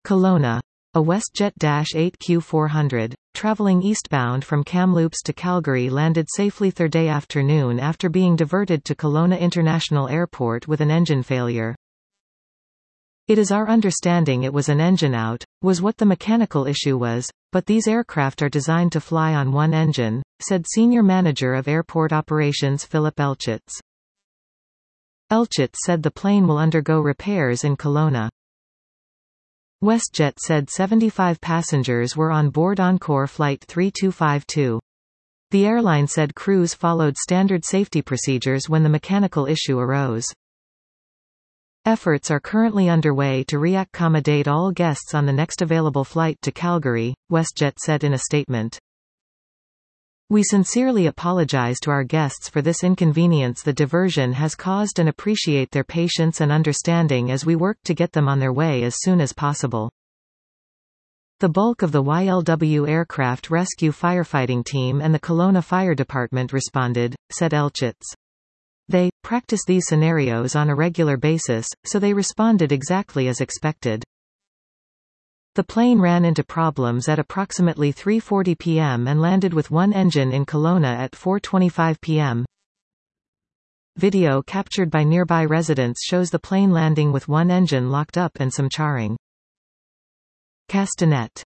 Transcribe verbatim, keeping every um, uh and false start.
Kelowna. A WestJet eight Q four hundred, traveling eastbound from Kamloops to Calgary landed safely Thursday afternoon after being diverted to Kelowna International Airport with an engine failure. It is our understanding it was an engine out, was what the mechanical issue was, but these aircraft are designed to fly on one engine, said Senior Manager of Airport Operations Philip Elchitz. Elchitz said the plane will undergo repairs in Kelowna. WestJet said seventy-five passengers were on board Encore Flight three two five two. The airline said crews followed standard safety procedures when the mechanical issue arose. Efforts are currently underway to reaccommodate all guests on the next available flight to Calgary, WestJet said in a statement. We sincerely apologize to our guests for this inconvenience the diversion has caused and appreciate their patience and understanding as we work to get them on their way as soon as possible. The bulk of the Y L W aircraft rescue firefighting team and the Kelowna Fire Department responded, said Elchitz. They practice these scenarios on a regular basis, so they responded exactly as expected. The plane ran into problems at approximately three forty p m and landed with one engine in Kelowna at four twenty-five p m Video captured by nearby residents shows the plane landing with one engine locked up and some charring. Castanet.